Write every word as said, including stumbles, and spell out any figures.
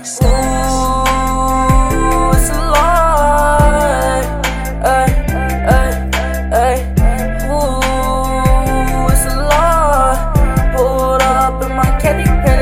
Ooh, it's a lot. Ay, ay, ay. Ooh, it's a lot. Pulled up in my candy paint.